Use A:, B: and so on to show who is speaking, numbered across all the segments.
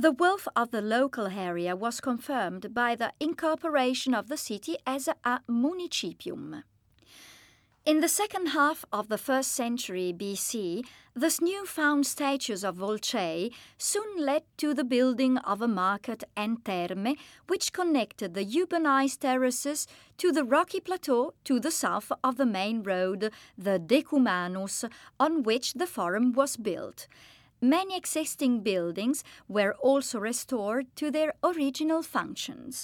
A: The wealth of the local area was confirmed by the incorporation of the city as a municipium. In the second half of the 1st century BC, these newfound statues of Volcei soon led to the building of a market and terme which connected the Eubonese terraces to the rocky plateau to the south of the main road, the Decumanus, on which the forum was built. Many existing buildings were also restored to their original functions.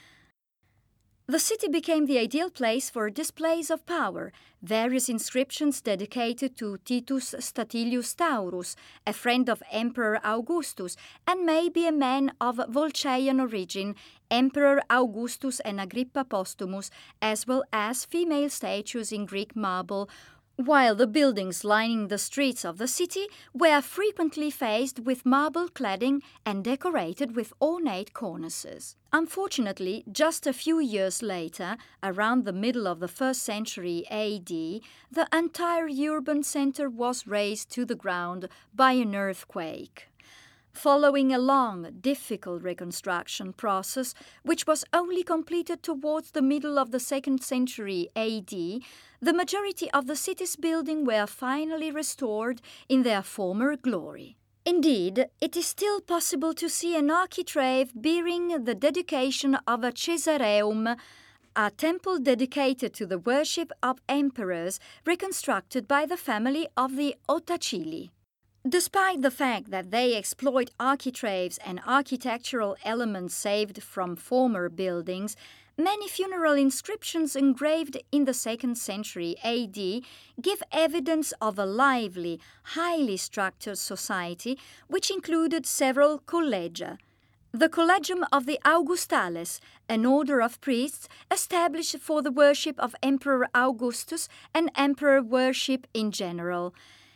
A: The city became the ideal place for displays of power. Various inscriptions dedicated to Titus Statilius Taurus, a friend of Emperor Augustus, and maybe a man of Volceian origin, Emperor Augustus and Agrippa Postumus, as well as female statues in Greek marble, while the buildings lining the streets of the city were frequently faced with marble cladding and decorated with ornate cornices. Unfortunately, just a few years later, around the middle of the 1st century AD, the entire urban center was razed to the ground by an earthquake. Following a long, difficult reconstruction process, which was only completed towards the middle of the 2nd century AD, the majority of the city's buildings were finally restored in their former glory. Indeed, it is still possible to see an architrave bearing the dedication of a Caesareum, a temple dedicated to the worship of emperors reconstructed by the family of the Ottacili. Despite the fact that they exploit architraves and architectural elements saved from former buildings, many funeral inscriptions engraved in the 2nd century AD give evidence of a lively, highly structured society which included several collegia. The Collegium of the Augustales, an order of priests established for the worship of Emperor Augustus and emperor worship in general.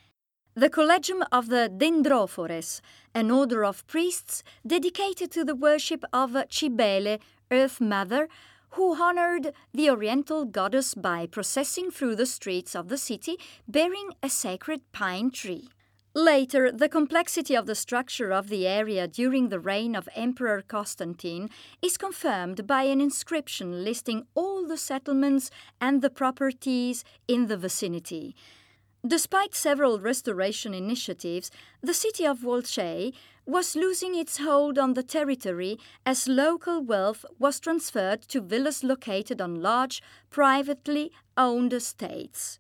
A: The Collegium of the Dendrophores, an order of priests dedicated to the worship of Cybele, Earth Mother, who honored the oriental goddess by processing through the streets of the city bearing a sacred pine tree. Later, the complexity of the structure of the area during the reign of Emperor Constantine is confirmed by an inscription listing all the settlements and the properties in the vicinity. Despite several restoration initiatives, the city of Volcei was losing its hold on the territory as local wealth was transferred to villas located on large, privately owned estates.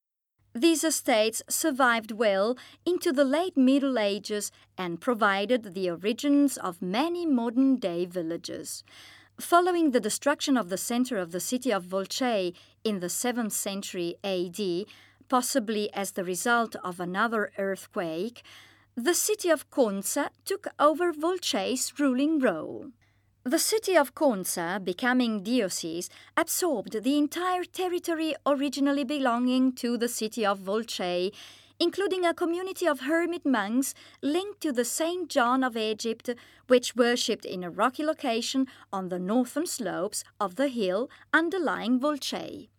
A: These estates survived well into the late Middle Ages and provided the origins of many modern-day villages. Following the destruction of the center of the city of Volcei in the 7th century AD, possibly as the result of another earthquake, the city of Conza took over Volcei's ruling role. The city of Conza, becoming diocese, absorbed the entire territory originally belonging to the city of Volcei, including a community of hermit monks linked to the Saint John of Egypt, which worshipped in a rocky location on the northern slopes of the hill underlying Volcei.